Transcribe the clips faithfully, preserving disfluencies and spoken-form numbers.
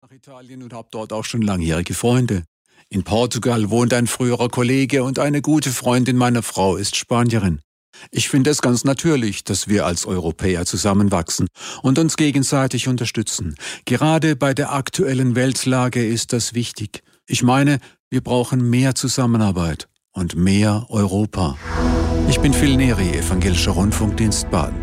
nach Italien und habe dort auch schon langjährige Freunde. In Portugal wohnt ein früherer Kollege und eine gute Freundin meiner Frau ist Spanierin. Ich finde es ganz natürlich, dass wir als Europäer zusammenwachsen und uns gegenseitig unterstützen. Gerade bei der aktuellen Weltlage ist das wichtig. Ich meine, wir brauchen mehr Zusammenarbeit und mehr Europa. Ich bin Phil Neri, Evangelischer Rundfunkdienst Baden.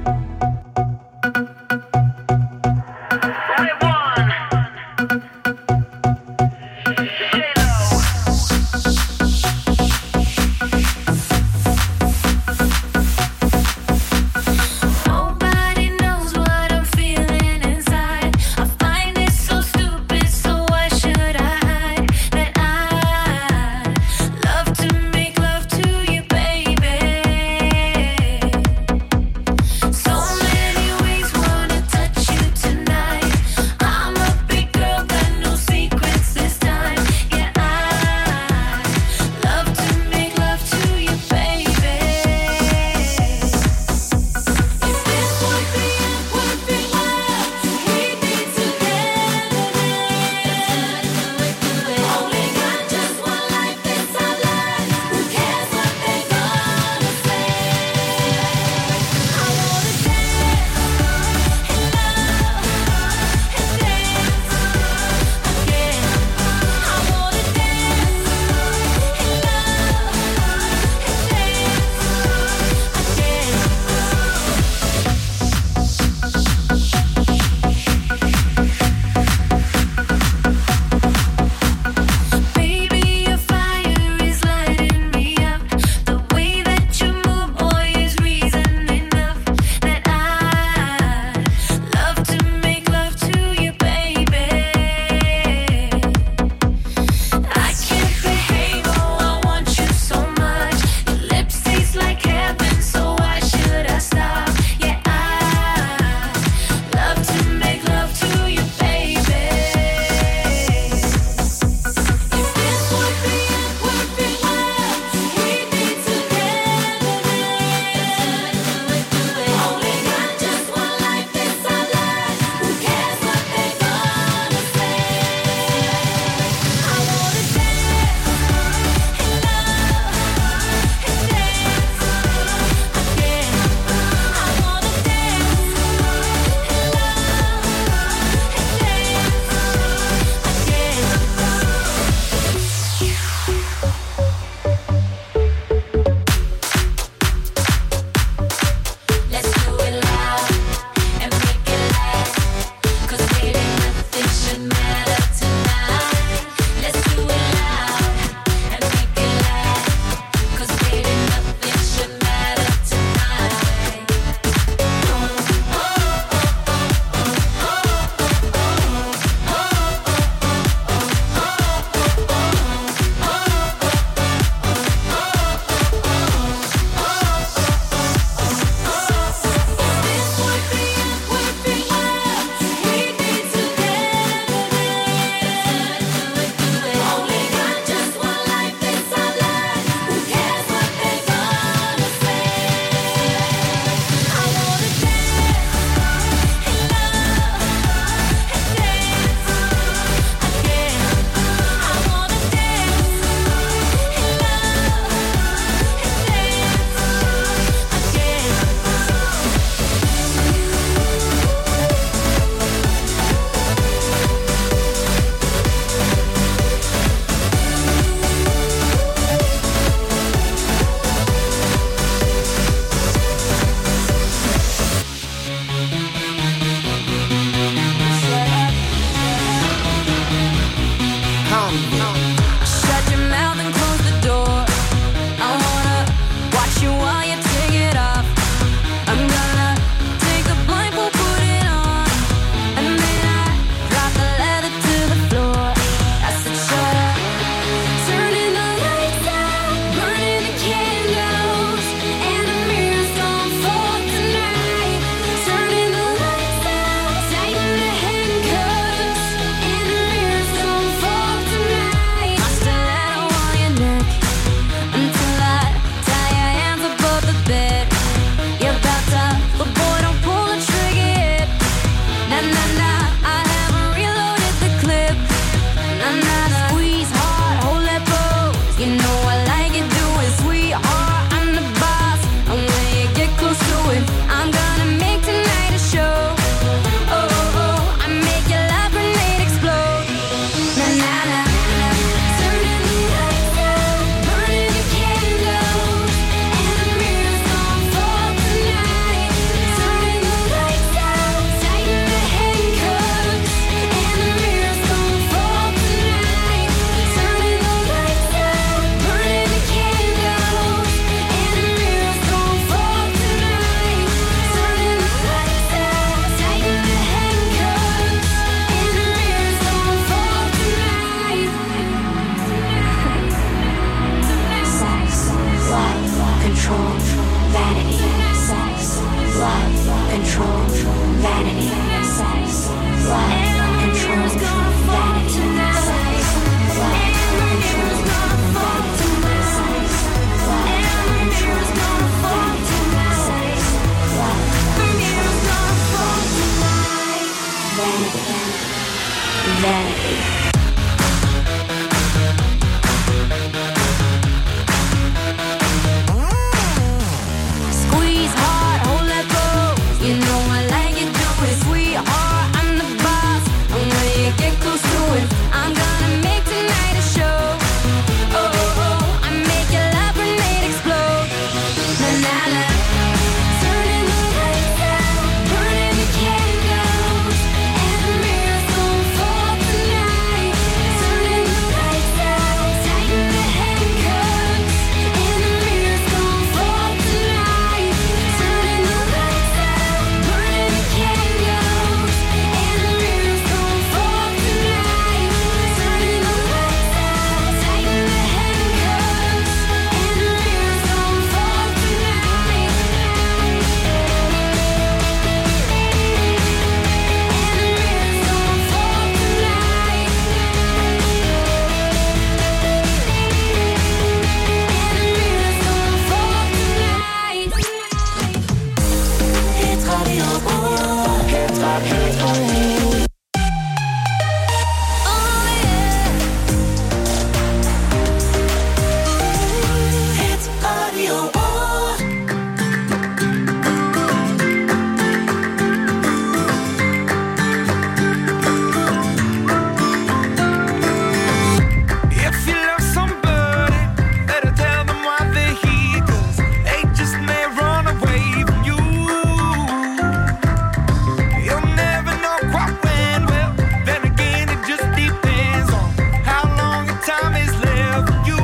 vanity. Squeeze hard, hold that go. You know I like it, do it. Sweetheart, I'm the boss. And when you get close to it, I'm gonna make tonight a show. Oh, oh, oh, I make your love grenade explode. Na na na. Turning the lights out, burning the candles, and the mirrors don't fall tonight. Turning the lights out, tighten the handcuffs, and the mirrors don't fall tonight. Turning the lights out, burning the candles, and the mirrors don't fall tonight. Turning the lights out, tighten the handcuffs, and the mirrors don't fall tonight. If you love somebody, better tell them why they're here, 'cause they just may run away from you. You'll never know quite when, well, then again it just depends on how long your time is left for you.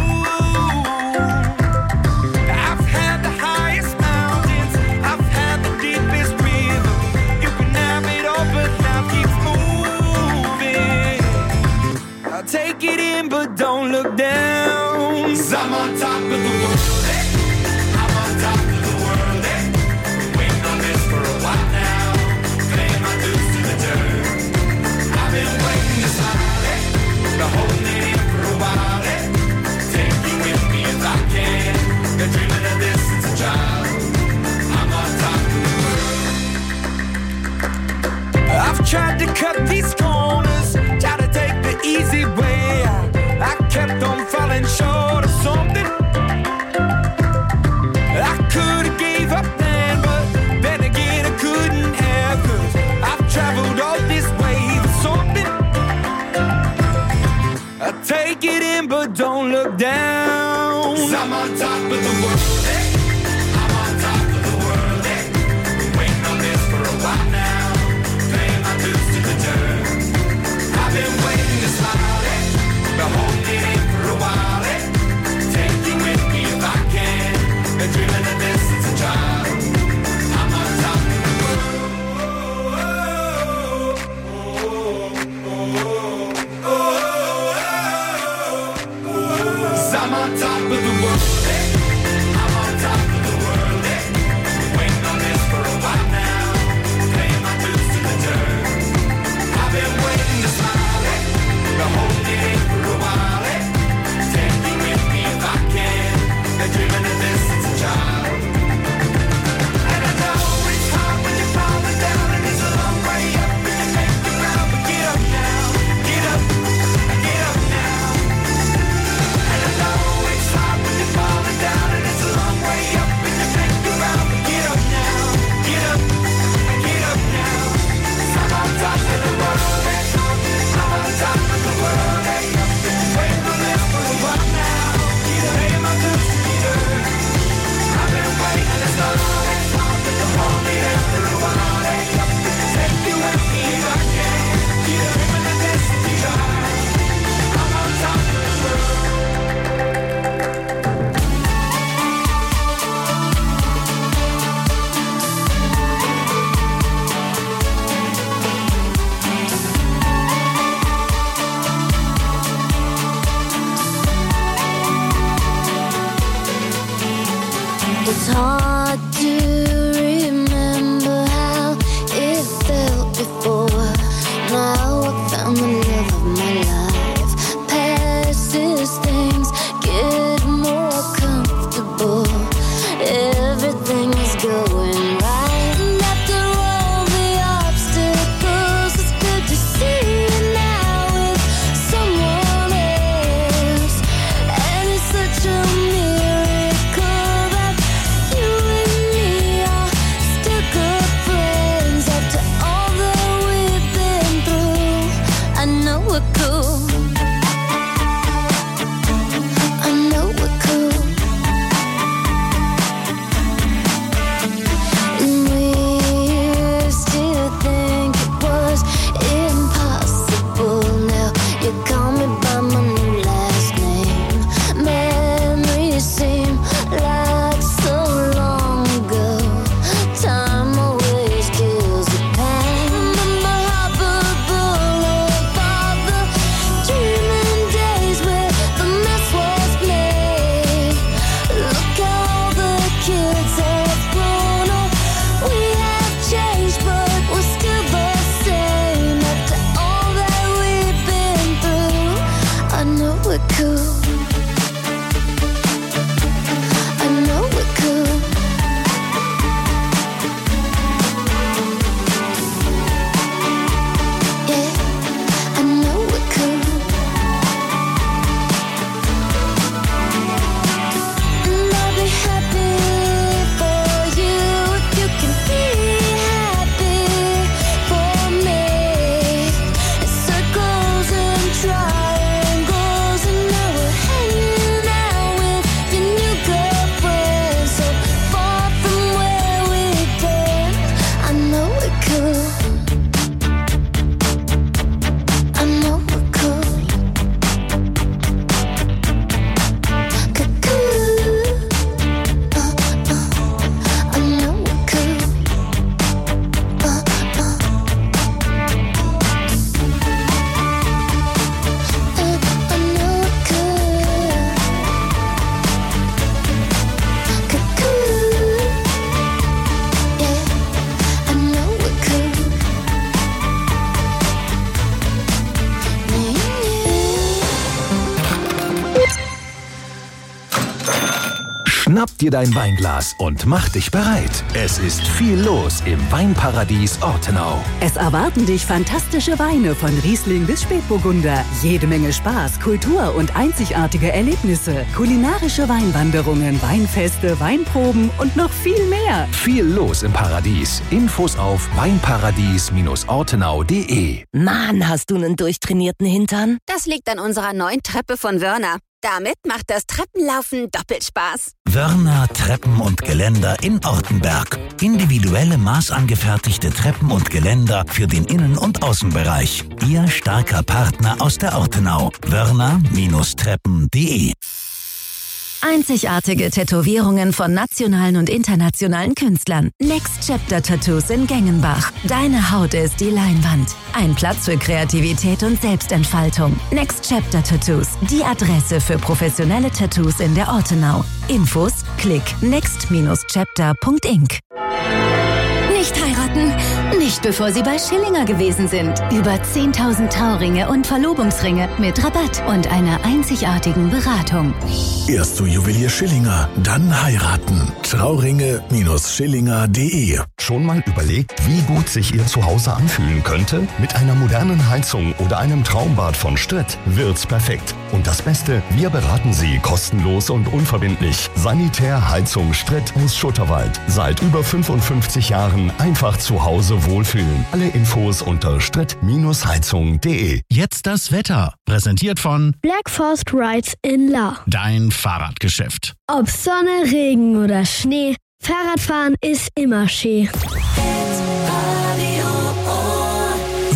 I've had the highest mountains, I've had the deepest river. You can have it all, but life keeps moving. I'll take it in, but don't look down. 'Cause I'm on top of the world, eh? I'm on top of the world, eh? Been waiting on this for a while now. Paying my dues to the dirt. I've been waiting to smile, eh? Been holding it in for a while, eh? Take you with me if I can. Been dreaming of this since a child. I'm on top of the world. I've tried to cut these corners, try to take the easy way out. I kept on falling short of something. I could have gave up then, but then again I couldn't have, 'cause I've traveled all this way for something. I take it in, but don't look down. 'Cause I'm on top of the world, eh? I'm on top of the world, eh? Been waiting on this for a while now. Paying my dues to the dirt. I've been waiting to smile, eh? Been holding it in for a while, eh? Take you with me if I can. Been dreaming of this since a child. I'm on top of the world. 'Cause I'm on top of the world, eh? I'm on top of the world, eh? Been waiting on this for a while now. Paying my dues to the dirt. I've been waiting to smile, eh? Been holding it in for a while, eh? Take you with me if I can. Been dreaming of this since a child. And I know it's hard when you're falling down, and it's a long way up, and you make it round, but get up now, get up, get up now. And I know it's hard when you're falling down, and it's a long way up, and you make it round, but get up now, get up, get up now. 'Cause I'm on top of the world, eh? I'm on top of the world, eh? Waiting on this for a while now. Paying my dues to the dirt. I've been waiting this long, eh? Been holding it for a while, eh? Take you with me if I can. Dreaming of this since a child. I'm on top of the world. It's hard to remember how it felt before. Now I found the love of my life. Past these things get more comfortable. Everything is going right. And after all the obstacles, it's good to see you now. we're cool. I know we're cool. And we used to think it was impossible. Now you call me by my new last name. Memories seem like so long ago. Time always kills the pain. Remember Harper Boulevard, the dreaming days where the mess was made. Look how the kids have grown up. We have changed, but we're still the same. After all that we've been through, I know we're cool. I know we're cool. Yeah, I know we're cool. And I'll be happy for you if you can be happy for me. It's circles and triangles, and now we're hanging out with your new girlfriend. So far from where we've been, I know we're cool. I know we're cool. Cool. Uh, uh. I know we're cool. Uh, uh. Uh, I know we're cool. Cool. Yeah, I know we're cool. Schnapp dir dein Weinglas und mach dich bereit. Es ist viel los im Weinparadies Ortenau. Es erwarten dich fantastische Weine von Riesling bis Spätburgunder. Jede Menge Spaß, Kultur und einzigartige Erlebnisse. Kulinarische Weinwanderungen, Weinfeste, Weinproben und noch viel mehr. Viel los im Paradies. Infos auf weinparadies ortenau punkt de. Mann, hast du einen durchtrainierten Hintern? Das liegt an unserer neuen Treppe von Wörner. Damit macht das Treppenlaufen doppelt Spaß. Wörner Treppen und Geländer in Ortenberg. Individuelle maßangefertigte Treppen und Geländer für den Innen- und Außenbereich. Ihr starker Partner aus der Ortenau. Wörner Treppen punkt de. Einzigartige Tätowierungen von nationalen und internationalen Künstlern. Next Chapter Tattoos in Gengenbach. Deine Haut ist die Leinwand. Ein Platz für Kreativität und Selbstentfaltung. Next Chapter Tattoos. Die Adresse für professionelle Tattoos in der Ortenau. Infos: klick next chapter punkt inc. Nicht heiraten? Nicht bevor Sie bei Schillinger gewesen sind. Über zehntausend Trauringe und Verlobungsringe mit Rabatt und einer einzigartigen Beratung. Erst zu Juwelier Schillinger, dann heiraten. Trauringe Schillinger punkt de. Schon mal überlegt, wie gut sich Ihr Zuhause anfühlen könnte? Mit einer modernen Heizung oder einem Traumbad von Stritt wird's perfekt. Und das Beste, wir beraten Sie kostenlos und unverbindlich. Sanitär Heizung Stritt aus Schutterwald. Seit über fünfundfünfzig Jahren einfach zu Hause wohlfühlen. Alle Infos unter stritt Heizung punkt de. Jetzt das Wetter. Präsentiert von Black Forest Rides in La. Dein Fahrradgeschäft. Ob Sonne, Regen oder Schnee, Fahrradfahren ist immer schön.